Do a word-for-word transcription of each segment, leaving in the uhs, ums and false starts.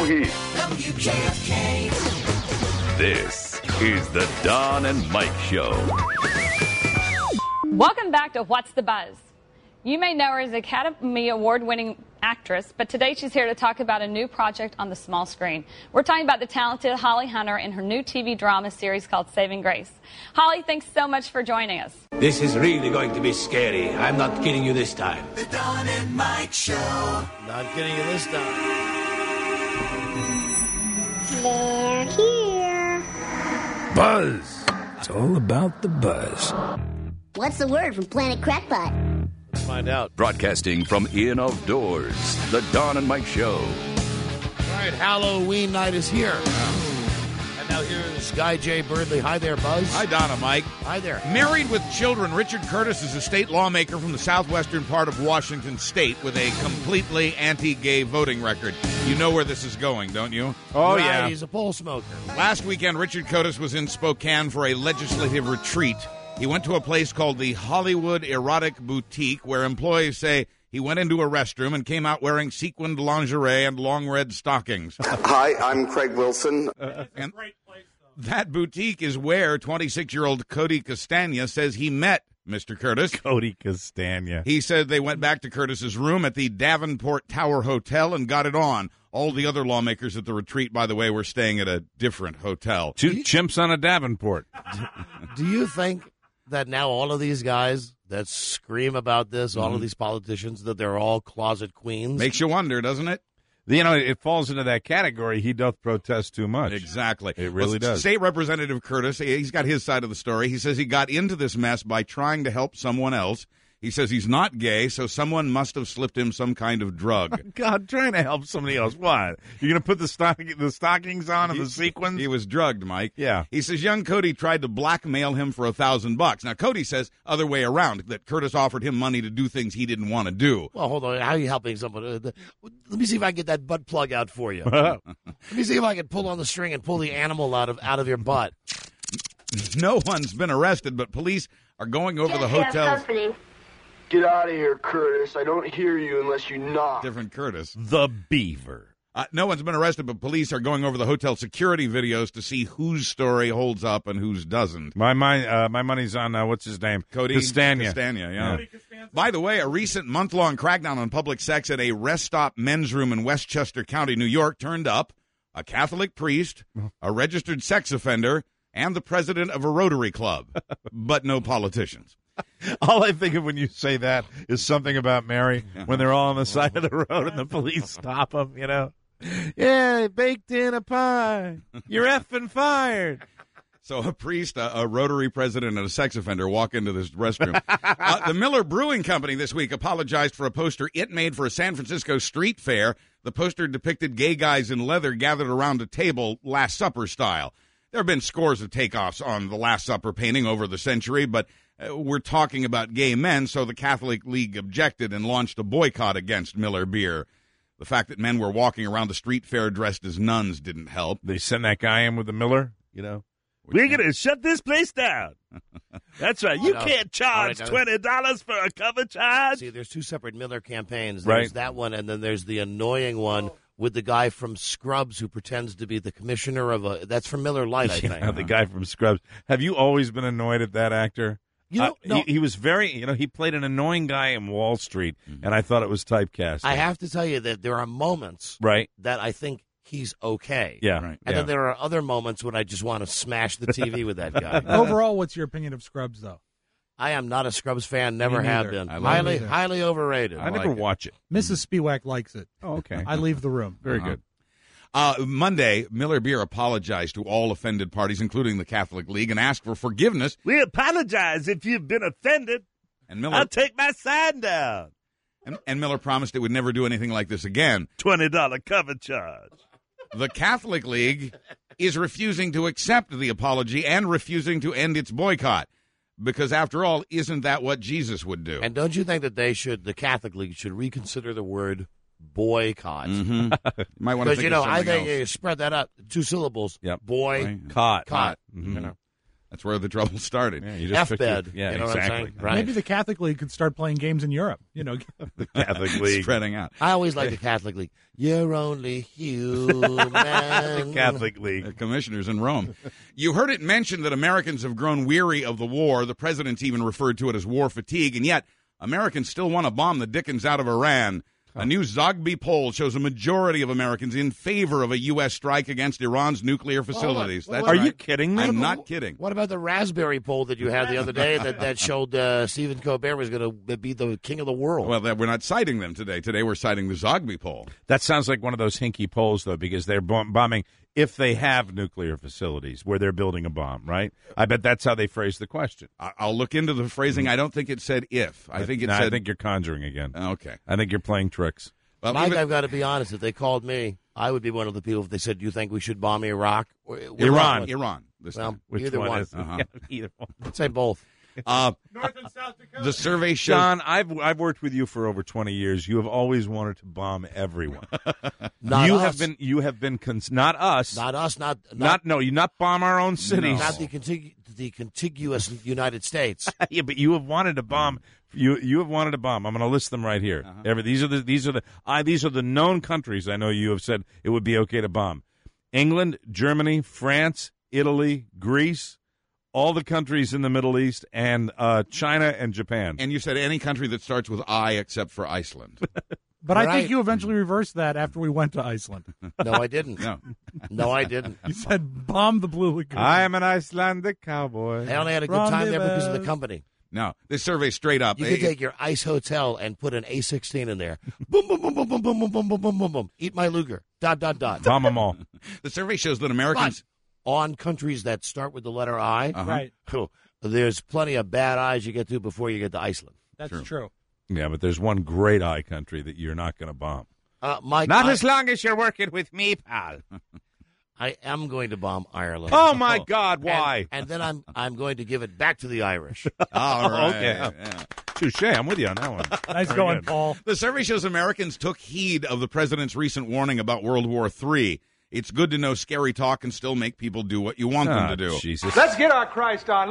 Heat. W J F K. This is the Don and Mike Show. Welcome back to What's the Buzz? You may know her as Academy Award-winning actress, but today she's here to talk about a new project on the small screen. We're talking about the talented Holly Hunter and her new T V drama series called Saving Grace. Holly, thanks so much for joining us. This is really going to be scary. I'm not kidding you this time. The Don and Mike Show. Not kidding you this time. They're here. Buzz. It's all about the buzz. What's the word from Planet Crackpot? Let's find out. Broadcasting from in of doors, the Don and Mike Show. All right, Halloween night is here. And now here's Guy J. Birdley. Hi there, Buzz. Hi, Donna, Mike. Hi there. Married with children, Richard Curtis is a state lawmaker from the southwestern part of Washington State with a completely anti-gay voting record. You know where this is going, don't you? Oh, right, yeah. He's a pole smoker. Last weekend, Richard Curtis was in Spokane for a legislative retreat. He went to a place called the Hollywood Erotic Boutique, where employees say he went into a restroom and came out wearing sequined lingerie and long red stockings. Hi, I'm Craig Wilson. And that boutique is where twenty-six-year-old Cody Castagna says he met Mister Curtis. Cody Castagna. He said they went back to Curtis's room at the Davenport Tower Hotel and got it on. All the other lawmakers at the retreat, by the way, were staying at a different hotel. Two chimps on a Davenport. Do you think that now all of these guys that scream about this, all mm-hmm. of these politicians, that they're all closet queens? Makes you wonder, doesn't it? You know, it falls into that category. He doth protest too much. Exactly. It really well, does. State Representative Curtis, he's got his side of the story. He says he got into this mess by trying to help someone else. He says he's not gay, so someone must have slipped him some kind of drug. God, trying to help somebody else. What? You're going to put the, stock, the stockings on and he, the sequins? He was drugged, Mike. Yeah. He says young Cody tried to blackmail him for a thousand bucks. Now, Cody says other way around, that Curtis offered him money to do things he didn't want to do. Well, hold on. How are you helping someone? Uh, the, let me see if I can get that butt plug out for you. Let me see if I can pull on the string and pull the animal out of out of your butt. No one's been arrested, but police are going over the hotel's... Get out of here, Curtis. I don't hear you unless you knock. Different Curtis. The Beaver. Uh, no one's been arrested, but police are going over the hotel security videos to see whose story holds up and whose doesn't. My my, uh, my money's on, uh, what's his name? Cody Castagna. Castagna, yeah. yeah. By the way, a recent month-long crackdown on public sex at a rest stop men's room in Westchester County, New York, turned up a Catholic priest, a registered sex offender, and the president of a Rotary Club, but no politicians. All I think of when you say that is something about Mary, when they're all on the side of the road and the police stop them, you know. Yeah, baked in a pie. You're effing fired. So a priest, a, a Rotary president, and a sex offender walk into this restroom. uh, the Miller Brewing Company this week apologized for a poster it made for a San Francisco street fair. The poster depicted gay guys in leather gathered around a table, Last Supper style. There have been scores of takeoffs on the Last Supper painting over the century, but uh, we're talking about gay men, so the Catholic League objected and launched a boycott against Miller Beer. The fact that men were walking around the street fair dressed as nuns didn't help. They sent that guy in with the Miller, you know. We're going to shut this place down. That's right. You can't charge right, twenty dollars for a cover charge. See, there's two separate Miller campaigns. Right. There's that one, and then there's the annoying one with the guy from Scrubs who pretends to be the commissioner of a... That's from Miller Lite, I think. Yeah, the guy from Scrubs. Have you always been annoyed at that actor? You know, uh, no. he, he was very, you know, he played an annoying guy in Wall Street, mm-hmm. and I thought it was typecast. I have to tell you that there are moments right. that I think he's okay. Yeah. Right. And yeah. then there are other moments when I just want to smash the T V with that guy. Overall, what's your opinion of Scrubs, though? I am not a Scrubs fan, never have been. I highly, it. highly overrated. I never like watch it. Missus Spiewak likes it. Oh, okay. I leave the room. Very uh-huh. good. Uh, Monday, Miller Beer apologized to all offended parties, including the Catholic League, and asked for forgiveness. We apologize if you've been offended. And Miller, I'll take my sign down. And, and Miller promised it would never do anything like this again. twenty dollars cover charge. The Catholic League is refusing to accept the apology and refusing to end its boycott. Because, after all, isn't that what Jesus would do? And don't you think that they should, the Catholic League should reconsider the word boycott? Mm-hmm. You might want to Because, think you know, of I something think else. you spread that up. Two syllables. Yep. Boy, Right. Caught. caught. Mm-hmm. You know. That's where the trouble started. Yeah, you just took F-bed. your- Yeah, You know what I'm exactly. saying? Right. Maybe the Catholic League could start playing games in Europe. You know, The Catholic League. Spreading out. I always like the Catholic League. You're only human. The Catholic League. The commissioners in Rome. You heard it mentioned that Americans have grown weary of the war. The president's even referred to it as war fatigue, and yet Americans still want to bomb the dickens out of Iran. A new Zogby poll shows a majority of Americans in favor of a U S strike against Iran's nuclear facilities. well, That's Are right. you kidding me? I'm not kidding. What about the raspberry poll that you had the other day that, that showed uh, Stephen Colbert was going to be the king of the world? Well, that, we're not citing them today. Today we're citing the Zogby poll. That sounds like one of those hinky polls, though, because they're bomb- bombing if they have nuclear facilities where they're building a bomb, right? I bet that's how they phrase the question. I- I'll look into the phrasing. I don't think it said if. I think it No, said. I think you're conjuring again. Okay. I think you're playing tricks. Well, Mike, even- I've got to be honest. If they called me, I would be one of the people if they said, "Do you think we should bomb Iraq?" Or, Iran. Iran. This Well, time. Which either one, one. is it? Uh-huh. Yeah, either one. I'd say both. Uh, North and South Dakota. the survey shows. John, I've I've worked with you for over twenty years. You have always wanted to bomb everyone. Not you us. have been you have been cons- not us. Not us. Not Not, not, no, you not bomb our own cities. not the, contig- the contiguous United States. Yeah, but you have wanted to bomb. You you have wanted to bomb. I'm going to list them right here. Uh-huh. Every, these are the these are the I these are the known countries. I know you have said it would be okay to bomb. England, Germany, France, Italy, Greece, all the countries in the Middle East, and uh, China and Japan. And you said any country that starts with I except for Iceland. But I Right. think you eventually reversed that after we went to Iceland. No, I didn't. No. No, I didn't. You said bomb the Blue Lagoon. I am an Icelandic cowboy. I only had a good time there because of the Rendezvous. company. No. This survey straight up. You eh, could take your ice hotel and put an A sixteen in there. Boom, boom, boom, boom, boom, boom, boom, boom, boom, boom, boom, boom. Eat my Luger. Dot, dot, dot. Bomb them all. the survey shows that But Americans. on countries that start with the letter I, Uh-huh. Right. cool. There's plenty of bad eyes you get to before you get to Iceland. That's True. true. Yeah, but there's one great eye country that you're not going to bomb. Uh, Mike, Not I, as long as you're working with me, pal. I am going to bomb Ireland. Oh my God! And- Why? And, then I'm I'm going to give it back to the Irish. All right. Okay. yeah. Touche. I'm with you on that one. Nice Very going, good. Paul. The survey shows Americans took heed of the president's recent warning about World War Three. It's good to know scary talk can still make people do what you want them Ah, to do. Jesus. Let's get our Christ on.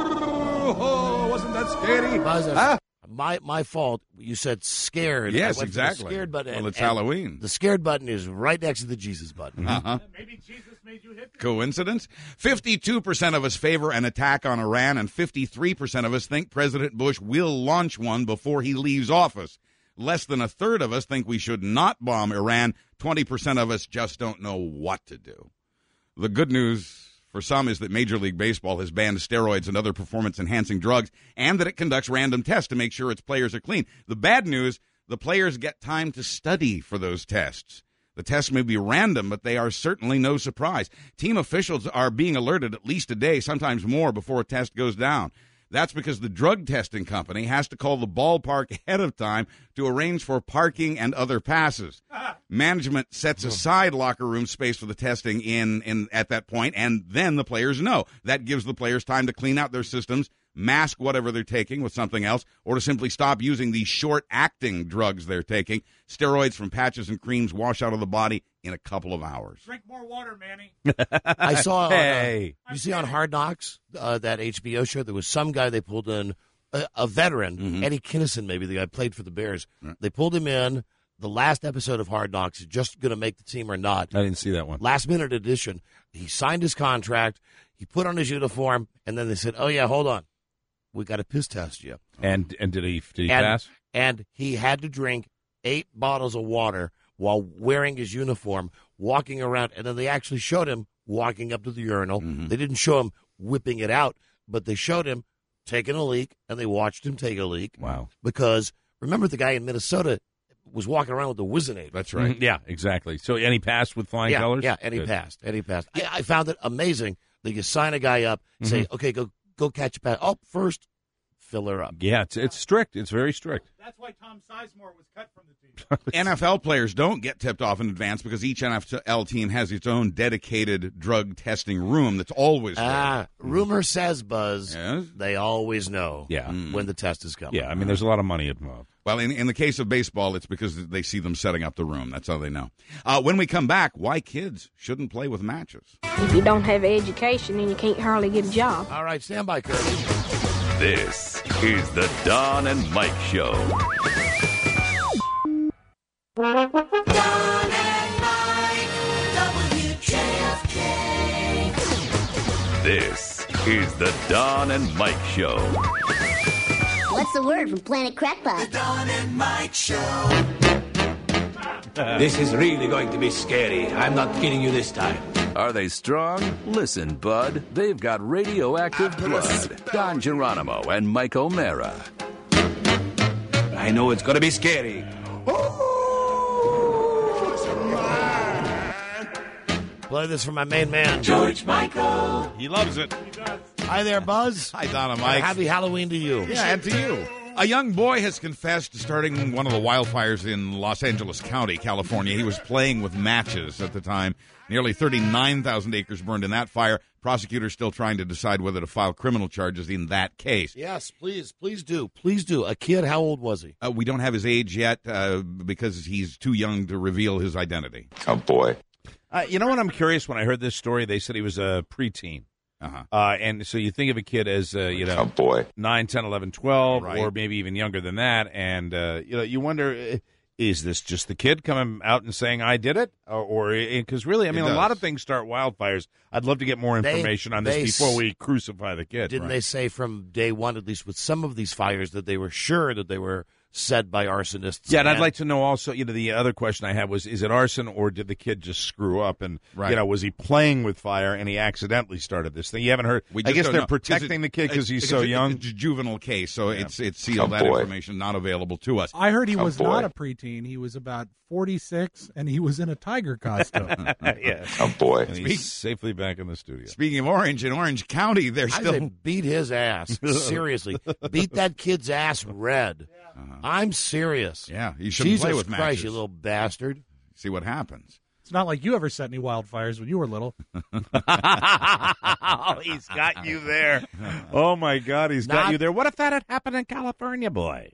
Oh, wasn't that scary? Buzz, Huh? My my fault. You said scared. Yes, I went to the exactly. Scared button. Well, and- it's and Halloween. The scared button is right next to the Jesus button. Uh-huh. Maybe Jesus made you hit. Coincidence? fifty-two percent of us favor an attack on Iran, and fifty-three percent of us think President Bush will launch one before he leaves office. Less than a third of us think we should not bomb Iran. twenty percent of us just don't know what to do. The good news for some is that Major League Baseball has banned steroids and other performance-enhancing drugs, and that it conducts random tests to make sure its players are clean. The bad news, the players get time to study for those tests. The tests may be random, but they are certainly no surprise. Team officials are being alerted at least a day, sometimes more, before a test goes down. That's because the drug testing company has to call the ballpark ahead of time to arrange for parking and other passes. Management sets aside locker room space for the testing in, in at that point, and then the players know. That gives the players time to clean out their systems, mask whatever they're taking with something else, or to simply stop using these short-acting drugs they're taking. Steroids from patches and creams wash out of the body in a couple of hours. Drink more water, Manny. I saw. on, uh, Hey. you see on Hard Knocks, uh, that H B O show, there was some guy they pulled in, a, a veteran, Mhm. Eddie Kinnison, maybe the guy played for the Bears. They pulled him in. The last episode of Hard Knocks is just going to make the team or not. I didn't see that one. Last minute edition. He signed his contract. He put on his uniform, and then they said, "Oh yeah, hold on, we got to piss test you." And and did he did he and, pass? And he had to drink eight bottles of water while wearing his uniform, walking around. And then they actually showed him walking up to the urinal. Mhm. They didn't show him whipping it out, but they showed him taking a leak, and they watched him take a leak. Wow. Because remember, the guy in Minnesota was walking around with the Whizzinator. That's right. Mhm. Yeah, exactly. So and he passed with flying yeah, colors? Yeah, and he Good. passed. And he passed. I, I found it amazing that you sign a guy up, say, Mm-hmm. okay, go go catch a pass. Oh, first, fill her up. Yeah, it's it's strict. It's very strict. That's why Tom Sizemore was cut from the team. N F L players don't get tipped off in advance because each N F L team has its own dedicated drug testing room that's always there. Ah, rumor says, Buzz, Yes? they always know Yeah. when the test is coming. Yeah, I mean, there's a lot of money involved. Well, in, in the case of baseball, it's because they see them setting up the room. That's how they know. Uh, when we come back, why kids shouldn't play with matches. If you don't have education, then you can't hardly get a job. All right, stand by, Kirby. This is the Don and Mike Show. Don and Mike, W J F K. This is the Don and Mike Show. What's the word from Planet Crackpot? Don and Mike Show. This is really going to be scary. I'm not kidding you this time. Are they strong? Listen, bud, they've got radioactive blood. Don Geronimo and Mike O'Mara. I know it's going to be scary. Play this for my main man, George Michael. He loves it. Hi there, Buzz. Hi, Donna And Mike. happy Halloween to you. Yeah, and to you. A young boy has confessed to starting one of the wildfires in Los Angeles County, California. He was playing with matches at the time. Nearly thirty-nine thousand acres burned in that fire. Prosecutors still trying to decide whether to file criminal charges in that case. Yes, please, please do. Please do. A kid, how old was he? Uh, we don't have his age yet uh, because he's too young to reveal his identity. Oh, boy. Uh, you know what? I'm curious. When I heard this story, they said he was a preteen. Uh-huh. Uh, and so you think of a kid as, uh, you know, Oh, boy. nine, ten, eleven, twelve, Right. or maybe even younger than that. And, uh, you know, you wonder, uh, is this just the kid coming out and saying, I did it? Or because really, I mean, It a lot does. of things start wildfires. I'd love to get more They- information on they this before s- we crucify the kid. Didn't Right. they say from day one, at least with some of these fires, that they were sure that they were set by arsonists? Yeah, and I'd like to know also, you know, the other question I had was, is it arson or did the kid just screw up? And, Right. you know, was he playing with fire and he accidentally started this thing? You haven't heard. We I just guess don't they're know. protecting It's- the kid because he's it's- so it's- young. It's a juvenile case, so it's it's sealed. Oh, that boy. information not available to us. I heard he Oh, was boy. not a preteen. He was about forty-six, and he was in a tiger costume. Yeah. Oh, boy. And he's safely back in the studio. Speaking of Orange, in Orange County, they're I still say beat his ass. Seriously. Beat that kid's ass red. I'm serious. Yeah, you shouldn't Jesus play with Christ, matches. you little bastard. See what happens. It's not like you ever set any wildfires when you were little. Oh, he's got you there. Oh, my God, he's got Not- you there. What if that had happened in California, boy?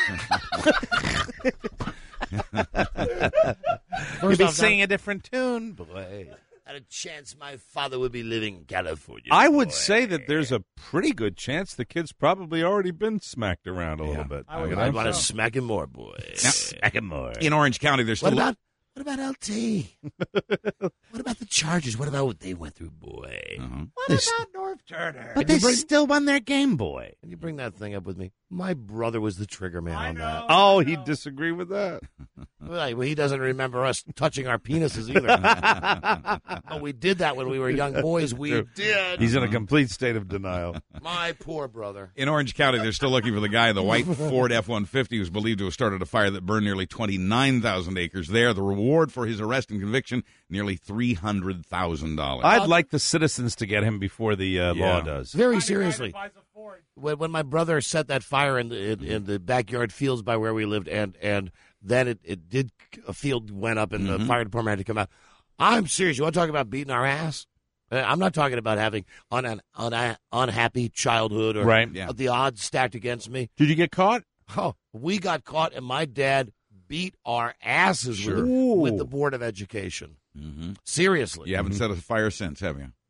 You'd be off, singing a different tune, boy. Had a chance my father would be living in California. I would boy. say that there's a pretty good chance the kid's probably already been smacked around a little bit. I would You know? I'd think want to so. smack him more, boy. Smack him more. In Orange County, there's What still about what about L T? What about the Chargers? What about what they went through, boy? Uh-huh. What about North Turner? But they still won their game, boy. Can you bring that thing up with me? My brother was the trigger man on that. Oh, he'd disagree with that. Well, he doesn't remember us touching our penises either. But we did that when we were young boys. We did. He's in a complete state of denial. My poor brother. In Orange County, they're still looking for the guy in the white Ford F one fifty who's believed to have started a fire that burned nearly twenty-nine thousand acres there. The reward for his arrest and conviction, nearly three hundred thousand dollars. I'd like the citizens to get him before the uh, Yeah. law does. Very seriously. When, when my brother set that fire in the, in, in the backyard fields by where we lived, and, and then it, it did, a field went up and Mm-hmm. the fire department had to come out. I'm serious. You want to talk about beating our ass? Uh, I'm not talking about having un, an un, unhappy childhood or Right. Yeah. the odds stacked against me. Did you get caught? Oh, we got caught, and my dad beat our asses Sure. with, with the Board of Education. Mm-hmm. Seriously. You haven't set a fire since, have you?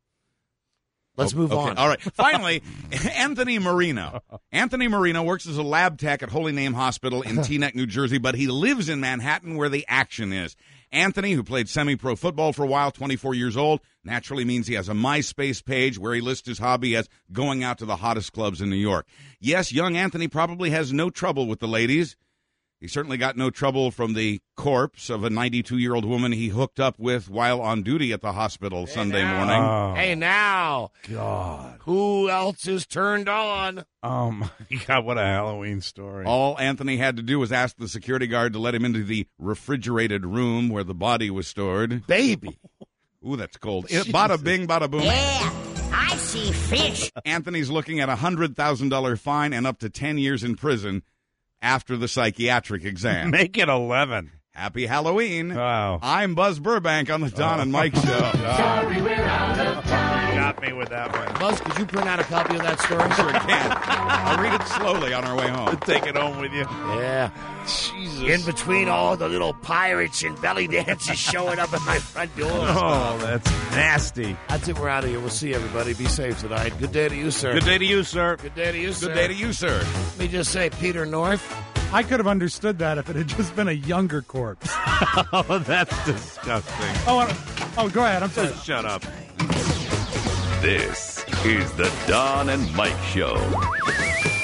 Let's Oh, move okay. on. All right. Finally, Anthony Marino. Anthony Marino works as a lab tech at Holy Name Hospital in Teaneck, New Jersey, but he lives in Manhattan where the action is. Anthony, who played semi-pro football for a while, twenty-four years old, naturally means he has a MySpace page where he lists his hobby as going out to the hottest clubs in New York. Yes, young Anthony probably has no trouble with the ladies. He certainly got no trouble from the corpse of a ninety-two-year-old woman he hooked up with while on duty at the hospital Sunday morning. Oh, Hey, now, God. who else is turned on? Oh, my God. What a Halloween story. All Anthony had to do was ask the security guard to let him into the refrigerated room where the body was stored. Baby. Ooh, that's cold. It, bada bing, bada boom. Yeah, I see fish. Anthony's looking at a one hundred thousand dollars fine and up to ten years in prison after the psychiatric exam. Make it eleven. Happy Halloween. Wow. I'm Buzz Burbank on the Don Oh. and Mike Show. Sorry, we're out of time. Got me with that one. Buzz, could you print out a copy of that story? Sure can. I'll read it slowly on our way home. Take it home with you. Yeah. Jesus. In between all the little pirates and belly dancers showing up at my front door. Oh, that's nasty. That's it. We're out of here. We'll see everybody. Be safe tonight. Good day to you, sir. Good day to you, sir. Good day to you, sir. Good day to you, sir. Let me just say, Peter North. I could have understood that if it had just been a younger corpse. Oh, that's disgusting. Oh, I- oh, go ahead. I'm sorry. Just shut up. This is the Don and Mike Show.